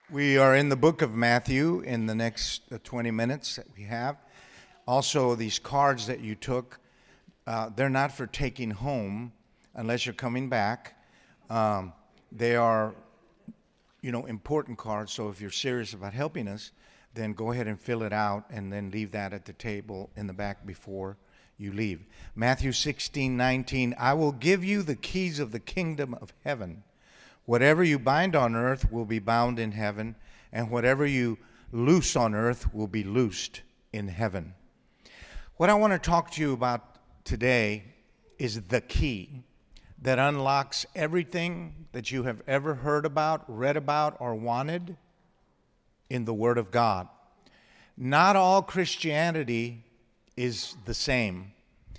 We are in the book of Matthew in the next 20 minutes that we have. Also, these cards that you took, they're not for taking home unless you're coming back. They are, important cards. So if you're serious about helping us, then go ahead and fill it out and then leave that at the table in the back before you leave. Matthew 16:19, I will give you the keys of the kingdom of heaven. Whatever you bind on earth will be bound in heaven, and whatever you loose on earth will be loosed in heaven. What I want to talk to you about today is the key that unlocks everything that you have ever heard about, read about, or wanted in the Word of God. Not all Christianity is the same.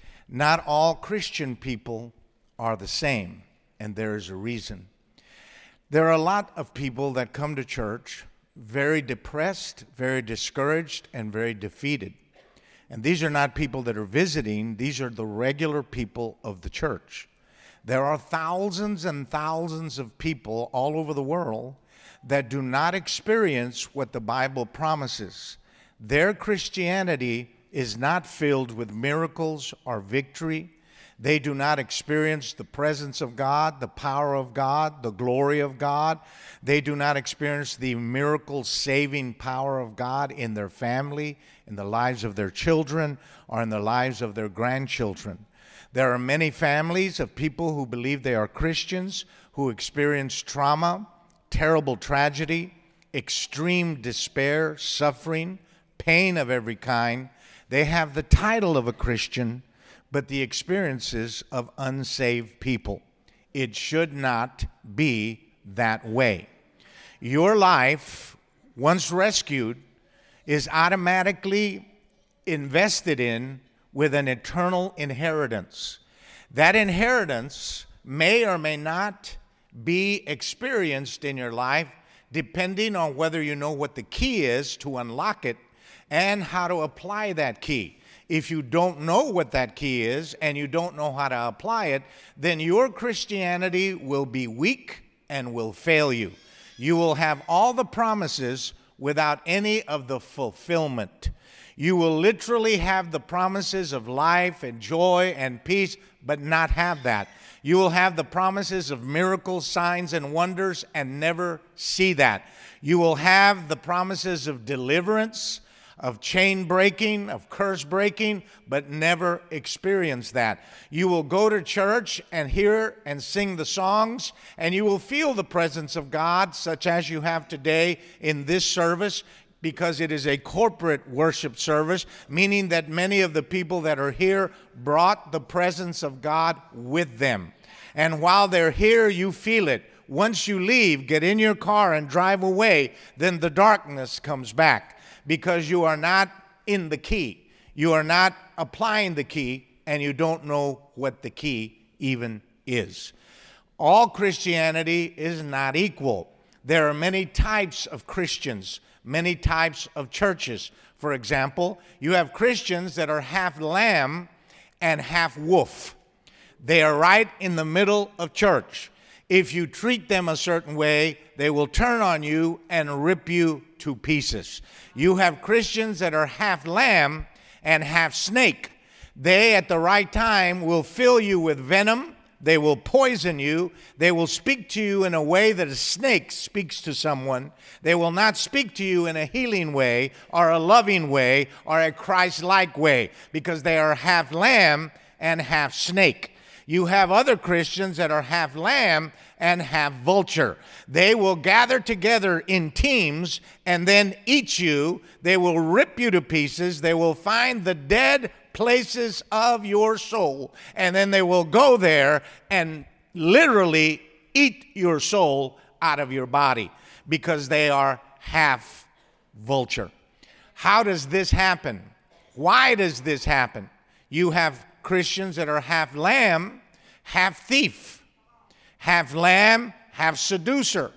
Not all Christian people are the same, and there is a reason. There are a lot of people that come to church very depressed, very discouraged, and very defeated. And these are not people that are visiting. These are the regular people of the church. There are thousands and thousands of people all over the world that do not experience what the Bible promises. Their Christianity is not filled with miracles or victory. They do not experience the presence of God, the power of God, the glory of God. They do not experience the miracle-saving power of God in their family, in the lives of their children, or in the lives of their grandchildren. There are many families of people who believe they are Christians who experience trauma, terrible tragedy, extreme despair, suffering, pain of every kind. They have the title of a Christian, but the experiences of unsaved people. It should not be that way. Your life, once rescued, is automatically invested in with an eternal inheritance. That inheritance may or may not be experienced in your life depending on whether you know what the key is to unlock it and how to apply that key. If you don't know what that key is and you don't know how to apply it, then your Christianity will be weak and will fail you. You will have all the promises without any of the fulfillment. You will literally have the promises of life and joy and peace, but not have that. You will have the promises of miracles, signs, and wonders and never see that. You will have the promises of deliverance, of chain breaking, of curse breaking, but never experience that. You will go to church and hear and sing the songs, and you will feel the presence of God, such as you have today in this service, because it is a corporate worship service, meaning that many of the people that are here brought the presence of God with them. And while they're here, you feel it. Once you leave, get in your car and drive away, then the darkness comes back. Because you are not in the key. You are not applying the key, and you don't know what the key even is. All Christianity is not equal. There are many types of Christians, many types of churches. For example, you have Christians that are half lamb and half wolf. They are right in the middle of church. If you treat them a certain way, they will turn on you and rip you to pieces. You have Christians that are half lamb and half snake. They, at the right time, will fill you with venom. They will poison you. They will speak to you in a way that a snake speaks to someone. They will not speak to you in a healing way or a loving way or a Christ-like way because they are half lamb and half snake. You have other Christians that are half lamb and half vulture. They will gather together in teams and then eat you. They will rip you to pieces. They will find the dead places of your soul, and then they will go there and literally eat your soul out of your body because they are half vulture. How does this happen? Why does this happen? You have Christians that are half lamb, half thief, half lamb, half seducer,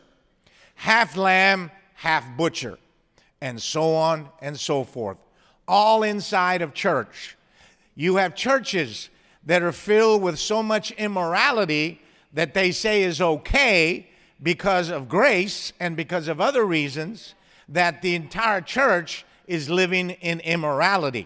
half lamb, half butcher, and so on and so forth, all inside of church. You have churches that are filled with so much immorality that they say is okay, because of grace and because of other reasons that the entire church is living in immorality.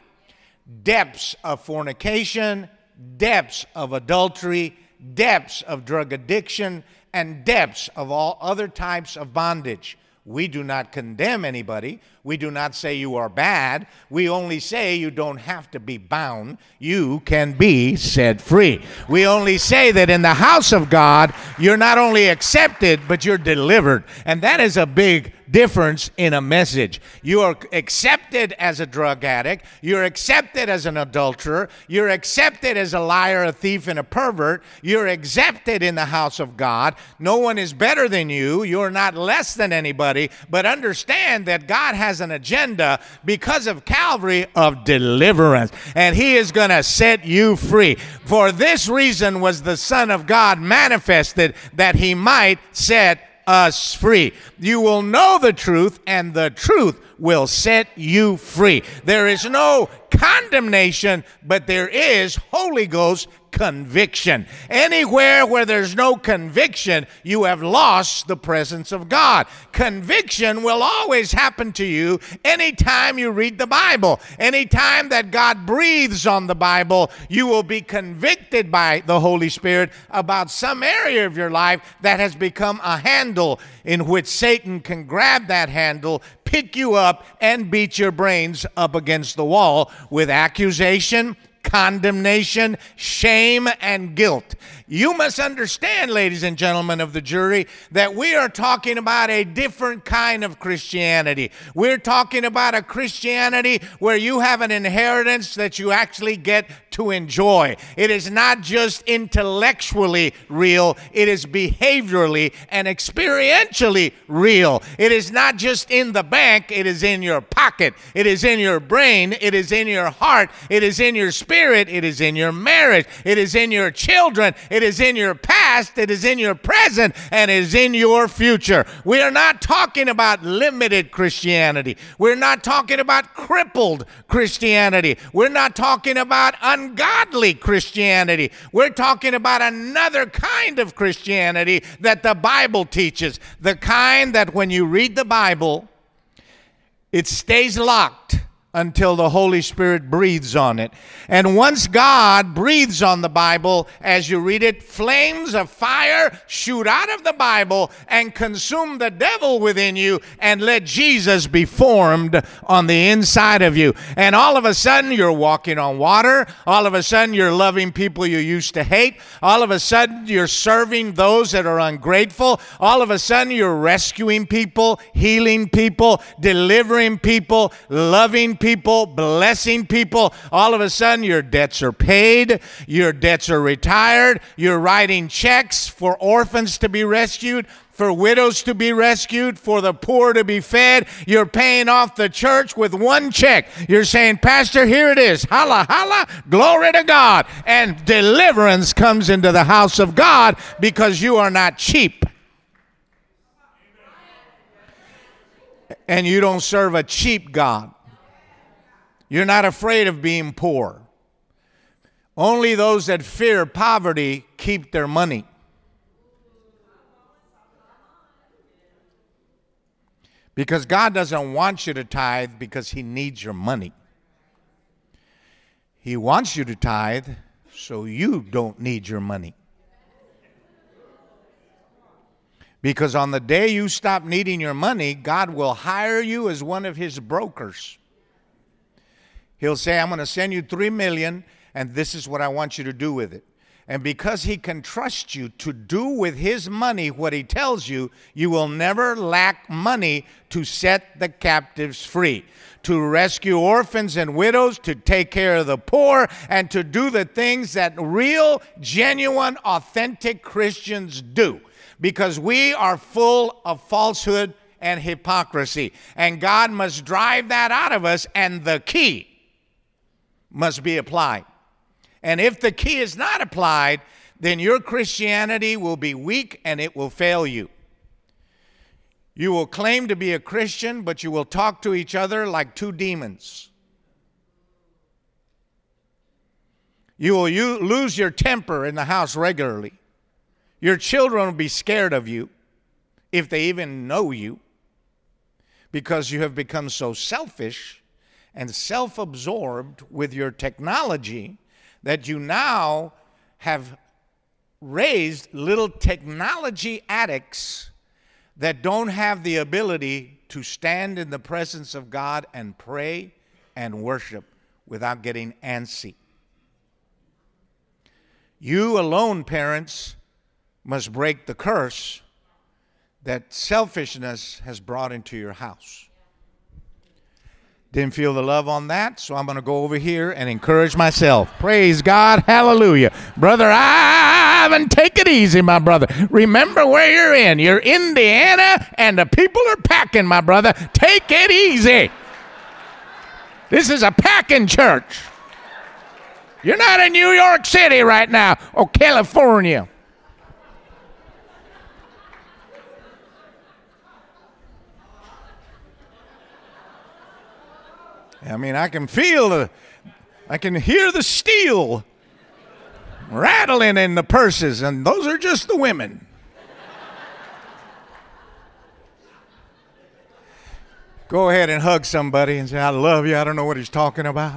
Depths of fornication, depths of adultery, depths of drug addiction, and depths of all other types of bondage. We do not condemn anybody. We do not say you are bad. We only say you don't have to be bound. You can be set free. We only say that in the house of God, you're not only accepted, but you're delivered. And that is a big difference in a message. You are accepted as a drug addict. You're accepted as an adulterer. You're accepted as a liar, a thief, and a pervert. You're accepted in the house of God. No one is better than you. You're not less than anybody. But understand that God has an agenda because of Calvary of deliverance. And He is going to set you free. For this reason was the Son of God manifested, that He might set us free. You will know the truth, and the truth will set you free. There is no condemnation, but there is Holy Ghost conviction. Anywhere where there's no conviction, you have lost the presence of God. Conviction will always happen to you anytime you read the Bible. Anytime that God breathes on the Bible, you will be convicted by the Holy Spirit about some area of your life that has become a handle in which Satan can grab that handle, pick you up, and beat your brains up against the wall with accusation, condemnation, shame, and guilt. You must understand, ladies and gentlemen of the jury, that we are talking about a different kind of Christianity. We're talking about a Christianity where you have an inheritance that you actually get to enjoy. It is not just intellectually real, it is behaviorally and experientially real. It is not just in the bank, it is in your pocket. It is in your brain, it is in your heart, it is in your spirit, it is in your marriage, it is in your children, it is in your past, it is in your present, and it is in your future. We are not talking about limited Christianity. We're not talking about crippled Christianity. We're not talking about ungodly Christianity. We're talking about another kind of Christianity that the Bible teaches. The kind that when you read the Bible, it stays locked until the Holy Spirit breathes on it. And once God breathes on the Bible, as you read it, flames of fire shoot out of the Bible and consume the devil within you, and let Jesus be formed on the inside of you. And all of a sudden, you're walking on water. All of a sudden, you're loving people you used to hate. All of a sudden, you're serving those that are ungrateful. All of a sudden, you're rescuing people, healing people, delivering people, loving people, blessing people. All of a sudden, your debts are paid, your debts are retired, you're writing checks for orphans to be rescued, for widows to be rescued, for the poor to be fed. You're paying off the church with one check. You're saying, Pastor, here it is. Holla, holla, glory to God. And deliverance comes into the house of God because you are not cheap. And you don't serve a cheap God. You're not afraid of being poor. Only those that fear poverty keep their money. Because God doesn't want you to tithe because He needs your money. He wants you to tithe so you don't need your money. Because on the day you stop needing your money, God will hire you as one of His brokers. He'll say, I'm going to send you $3 million, and this is what I want you to do with it. And because He can trust you to do with His money what He tells you, you will never lack money to set the captives free, to rescue orphans and widows, to take care of the poor, and to do the things that real, genuine, authentic Christians do. Because we are full of falsehood and hypocrisy. And God must drive that out of us, and the key must be applied. And if the key is not applied, then your Christianity will be weak and it will fail you. You will claim to be a Christian, but you will talk to each other like two demons. You will lose your temper in the house regularly. Your children will be scared of you. if they even know you, because you have become so selfish and self-absorbed with your technology that you now have raised little technology addicts that don't have the ability to stand in the presence of God and pray and worship without getting antsy. You alone, parents, must break the curse that selfishness has brought into your house. Didn't feel the love on that, so I'm going to go over here and encourage myself. Praise God. Hallelujah. Brother Ivan, take it easy, my brother. Remember where you're in. You're Indiana, and the people are packing, my brother. Take it easy. This is a packing church. You're not in New York City right now or California. I mean, I can hear the steel rattling in the purses, and those are just the women. Go ahead and hug somebody and say, I love you. I don't know what he's talking about.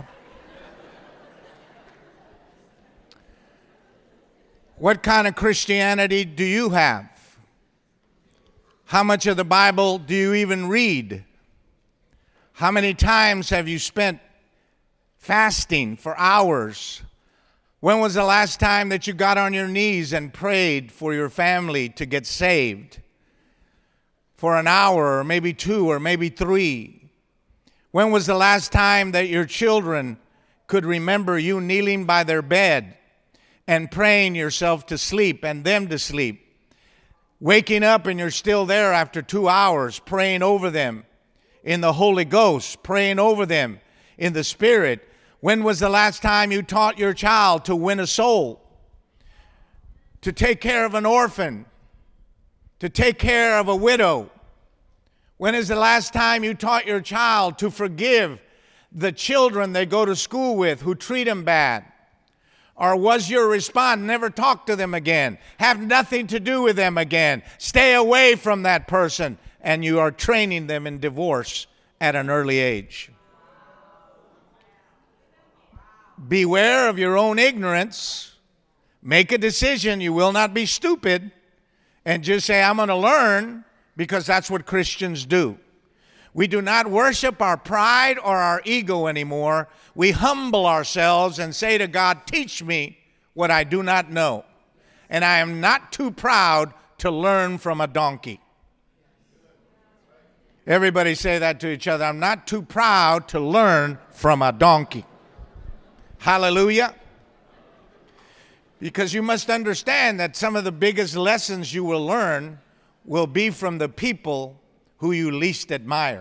What kind of Christianity do you have? How much of the Bible do you even read? How many times have you spent fasting for hours? When was the last time that you got on your knees and prayed for your family to get saved? For an hour, or maybe 2, or maybe 3. When was the last time that your children could remember you kneeling by their bed and praying yourself to sleep and them to sleep? Waking up and you're still there after 2 hours praying over them in the Holy Ghost, praying over them in the Spirit. When was the last time you taught your child to win a soul, to take care of an orphan, to take care of a widow? When is the last time you taught your child to forgive the children they go to school with who treat them bad? Or was your response, never talk to them again, have nothing to do with them again, stay away from that person, and you are training them in divorce at an early age? Beware of your own ignorance. Make a decision. You will not be stupid. And just say, I'm going to learn, because that's what Christians do. We do not worship our pride or our ego anymore. We humble ourselves and say to God, teach me what I do not know. And I am not too proud to learn from a donkey. Everybody say that to each other. I'm not too proud to learn from a donkey. Hallelujah. Because you must understand that some of the biggest lessons you will learn will be from the people who you least admire.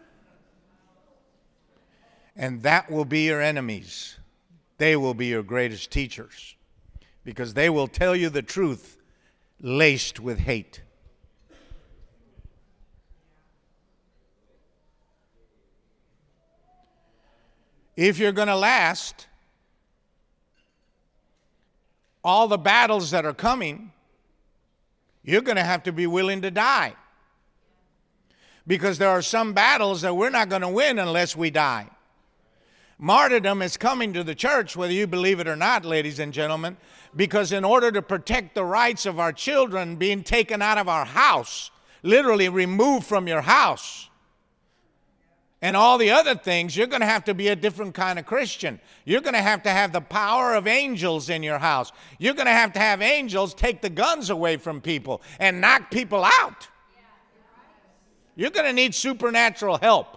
And that will be your enemies. They will be your greatest teachers, because they will tell you the truth laced with hate. If you're going to last all the battles that are coming, you're going to have to be willing to die. Because there are some battles that we're not going to win unless we die. Martyrdom is coming to the church, whether you believe it or not, ladies and gentlemen, because in order to protect the rights of our children being taken out of our house, literally removed from your house, and all the other things, you're going to have to be a different kind of Christian. You're going to have the power of angels in your house. You're going to have angels take the guns away from people and knock people out. You're going to need supernatural help.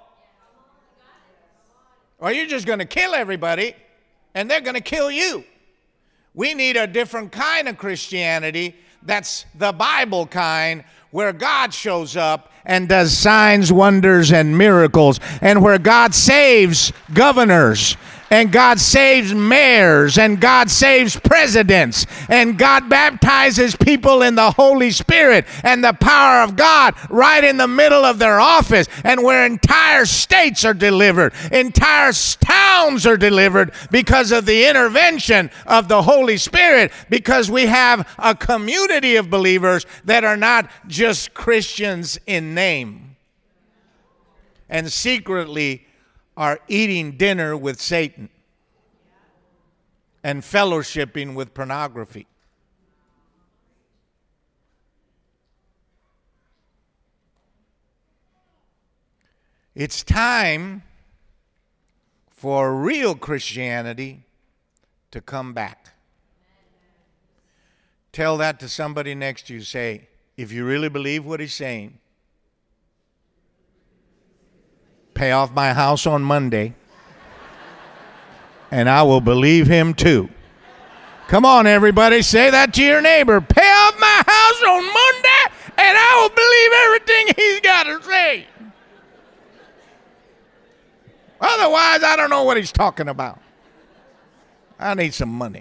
Or you're just going to kill everybody and they're going to kill you. We need a different kind of Christianity. That's the Bible kind, where God shows up and does signs, wonders, and miracles, and where God saves governors and God saves mayors, and God saves presidents, and God baptizes people in the Holy Spirit and the power of God right in the middle of their office, and where entire states are delivered, entire towns are delivered because of the intervention of the Holy Spirit, because we have a community of believers that are not just Christians in name and secretly are eating dinner with Satan and fellowshipping with pornography. It's time for real Christianity to come back. Tell that to somebody next to you. Say, if you really believe what he's saying, pay off my house on Monday, and I will believe him too. Come on, everybody, say that to your neighbor. Pay off my house on Monday, and I will believe everything he's got to say. Otherwise, I don't know what he's talking about. I need some money.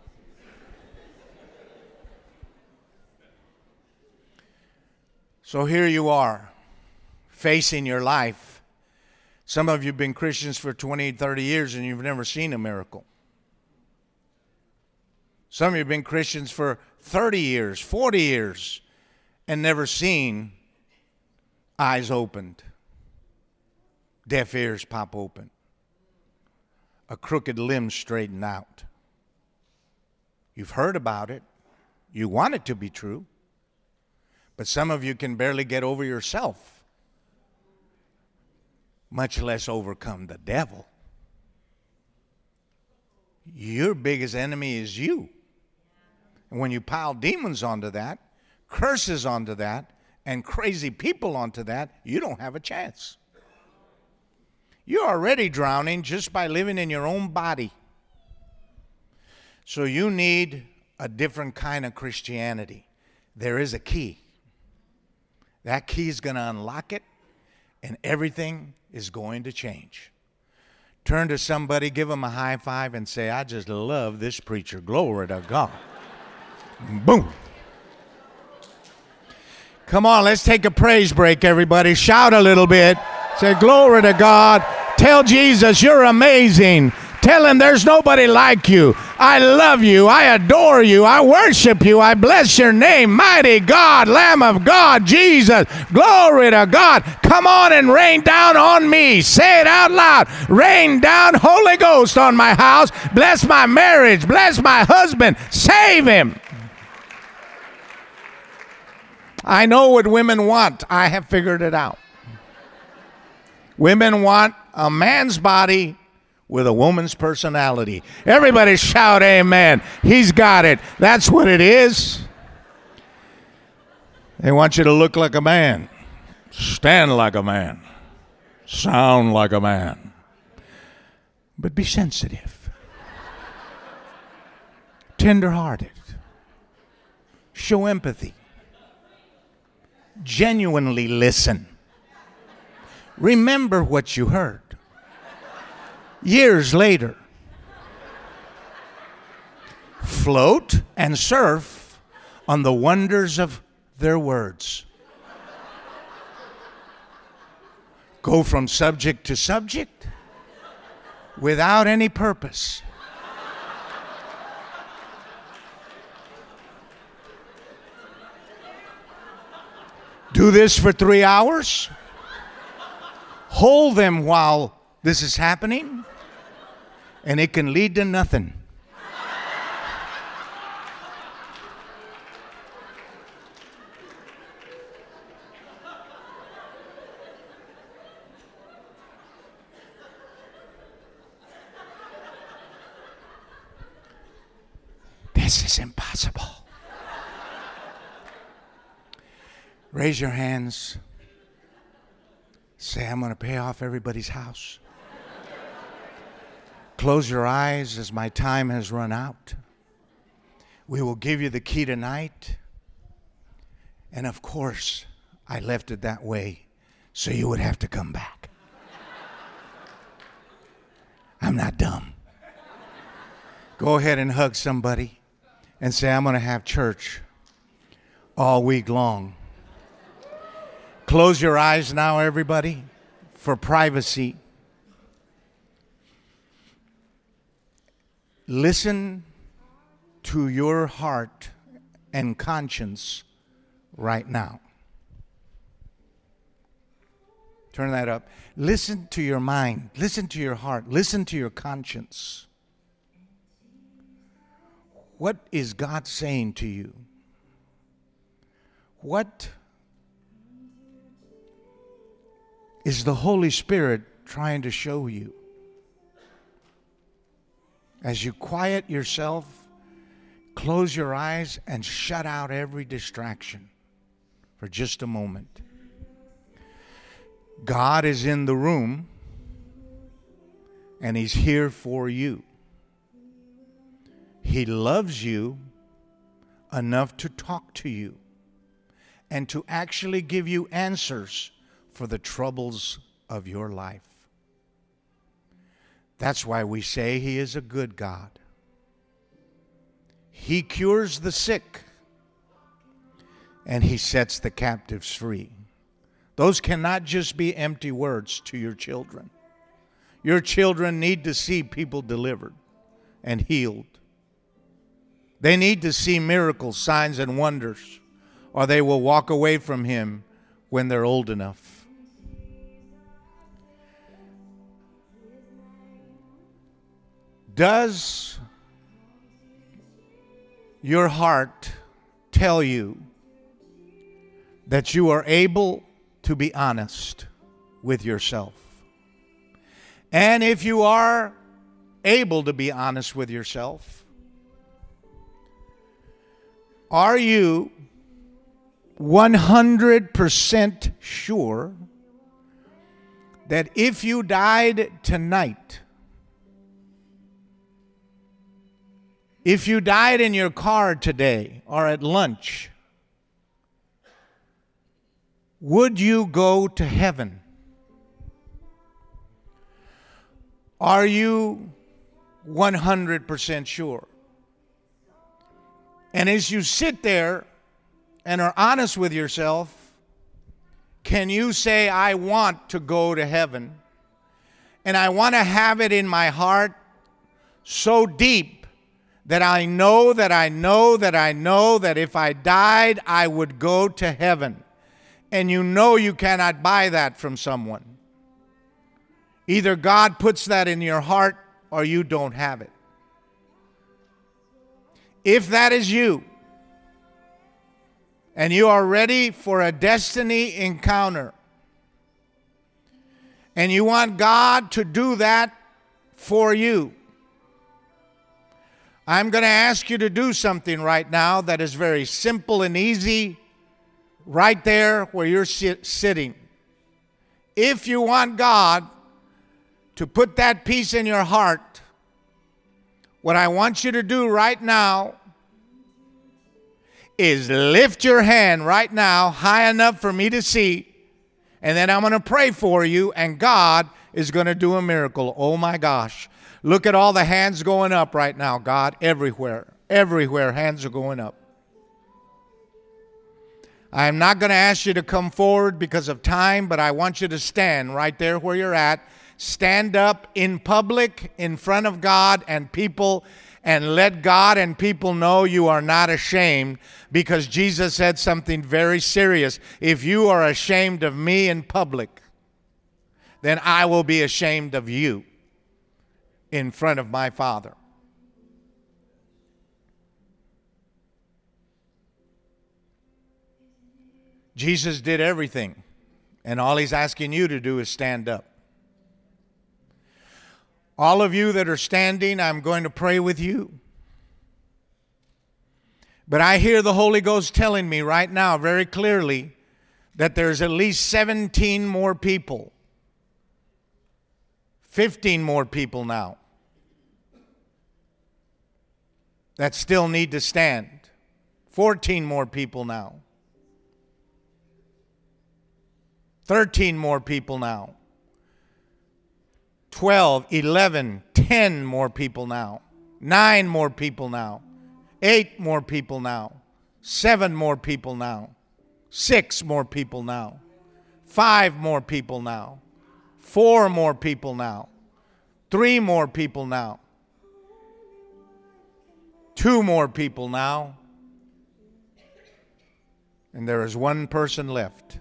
So here you are, facing your life. Some of you have been Christians for 20, 30 years and you've never seen a miracle. Some of you have been Christians for 30 years, 40 years, and never seen eyes opened, deaf ears pop open, a crooked limb straightened out. You've heard about it. You want it to be true. But some of you can barely get over yourself, much less overcome the devil. Your biggest enemy is you. And when you pile demons onto that, curses onto that, and crazy people onto that, you don't have a chance. You're already drowning just by living in your own body. So you need a different kind of Christianity. There is a key. That key is going to unlock it, and everything is going to change. Turn to somebody, give them a high five, and say, I just love this preacher. Glory to God. Boom. Come on, let's take a praise break, everybody. Shout a little bit. Say, glory to God. Tell Jesus, you're amazing. Tell him there's nobody like you. I love you. I adore you. I worship you. I bless your name. Mighty God, Lamb of God, Jesus. Glory to God. Come on and rain down on me. Say it out loud. Rain down, Holy Ghost, on my house. Bless my marriage. Bless my husband. Save him. I know what women want. I have figured it out. Women want a man's body with a woman's personality. Everybody shout amen. He's got it. That's what it is. They want you to look like a man, stand like a man, sound like a man, but be sensitive, tender-hearted, show empathy, genuinely listen. Remember what you heard. Years later, float and surf on the wonders of their words. Go from subject to subject without any purpose. Do this for 3 hours. Hold them while this is happening, and it can lead to nothing. This is impossible. Raise your hands. Say, I'm going to pay off everybody's house. Close your eyes as my time has run out. We will give you the key tonight. And of course, I left it that way so you would have to come back. I'm not dumb. Go ahead and hug somebody and say, I'm going to have church all week long. Close your eyes now, everybody, for privacy. Listen to your heart and conscience right now. Turn that up. Listen to your mind. Listen to your heart. Listen to your conscience. What is God saying to you? What is the Holy Spirit trying to show you? As you quiet yourself, close your eyes and shut out every distraction for just a moment. God is in the room and He's here for you. He loves you enough to talk to you and to actually give you answers for the troubles of your life. That's why we say He is a good God. He cures the sick and He sets the captives free. Those cannot just be empty words to your children. Your children need to see people delivered and healed. They need to see miracles, signs, and wonders, or they will walk away from Him when they're old enough. Does your heart tell you that you are able to be honest with yourself? And if you are able to be honest with yourself, are you 100% sure that if you died tonight, if you died in your car today or at lunch, would you go to heaven? Are you 100% sure? And as you sit there and are honest with yourself, can you say, I want to go to heaven, and I want to have it in my heart so deep that I know that I know that I know that if I died, I would go to heaven. And you know you cannot buy that from someone. Either God puts that in your heart or you don't have it. If that is you, and you are ready for a destiny encounter, and you want God to do that for you, I'm going to ask you to do something right now that is very simple and easy, right there where you're sitting. If you want God to put that peace in your heart, what I want you to do right now is lift your hand right now high enough for me to see, and then I'm going to pray for you, and God is going to do a miracle. Oh my gosh. Look at all the hands going up right now, God, everywhere. Everywhere hands are going up. I'm not going to ask you to come forward because of time, but I want you to stand right there where you're at. Stand up in public in front of God and people, and let God and people know you are not ashamed, because Jesus said something very serious. If you are ashamed of me in public, then I will be ashamed of you in front of my Father. Jesus did everything, and all He's asking you to do is stand up. All of you that are standing, I'm going to pray with you. But I hear the Holy Ghost telling me right now very clearly that there's at least 17 more people, 15 more people now, that still need to stand. 14 more people now. 13 more people now. 12, 11, 10 more people now. 9 more people now. 8 more people now. 7 more people now. 6 more people now. 5 more people now. 4 more people now. 3 more people now. 2 more people now. And there is 1 person left.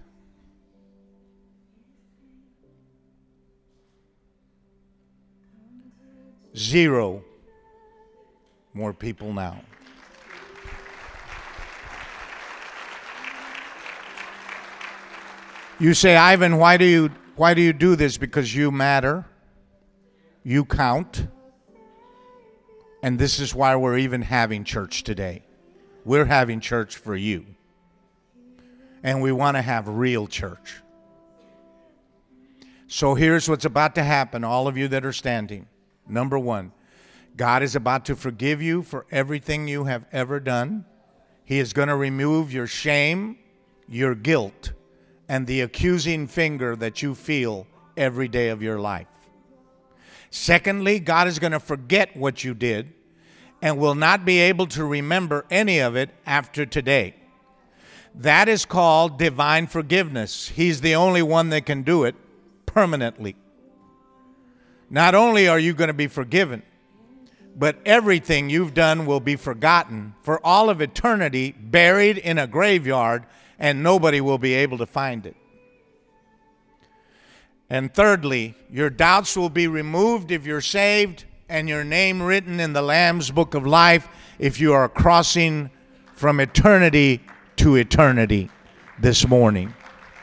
Zero more people now. You say, Ivan, why do you do this? Because you matter. You count. And this is why we're even having church today. We're having church for you. And we want to have real church. So here's what's about to happen, all of you that are standing. Number 1, God is about to forgive you for everything you have ever done. He is going to remove your shame, your guilt, and the accusing finger that you feel every day of your life. Secondly, God is going to forget what you did and will not be able to remember any of it after today. That is called divine forgiveness. He's the only one that can do it permanently. Not only are you going to be forgiven, but everything you've done will be forgotten for all of eternity, buried in a graveyard, and nobody will be able to find it. And thirdly, your doubts will be removed if you're saved, and your name written in the Lamb's Book of Life if you are crossing from eternity to eternity this morning.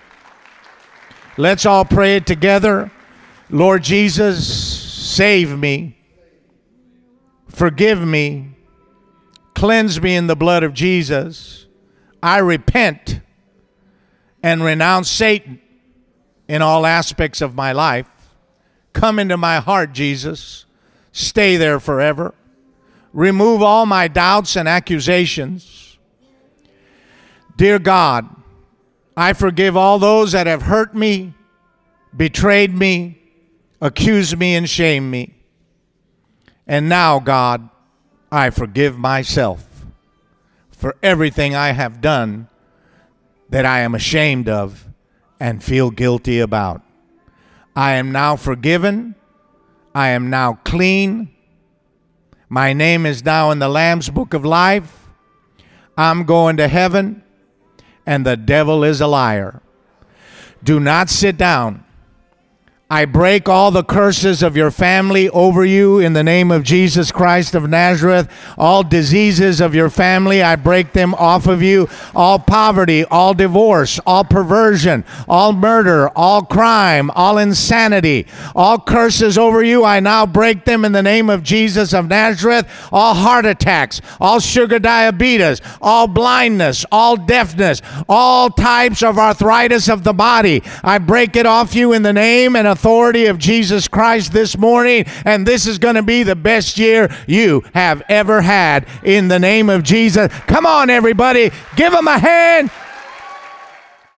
Let's all pray it together. Lord Jesus, save me, forgive me, cleanse me in the blood of Jesus. I repent and renounce Satan in all aspects of my life. Come into my heart, Jesus. Stay there forever. Remove all my doubts and accusations. Dear God, I forgive all those that have hurt me, betrayed me, accused me, and shamed me. And now, God, I forgive myself for everything I have done that I am ashamed of and feel guilty about. I am now forgiven. I am now clean. My name is now in the Lamb's Book of Life. I'm going to heaven, and the devil is a liar. Do not sit down. I break all the curses of your family over you in the name of Jesus Christ of Nazareth. All diseases of your family, I break them off of you. All poverty, all divorce, all perversion, all murder, all crime, all insanity, all curses over you, I now break them in the name of Jesus of Nazareth. All heart attacks, all sugar diabetes, all blindness, all deafness, all types of arthritis of the body, I break it off you in the name and authority of Jesus Christ this morning, and this is going to be the best year you have ever had in the name of Jesus. Come on, everybody. Give him a hand.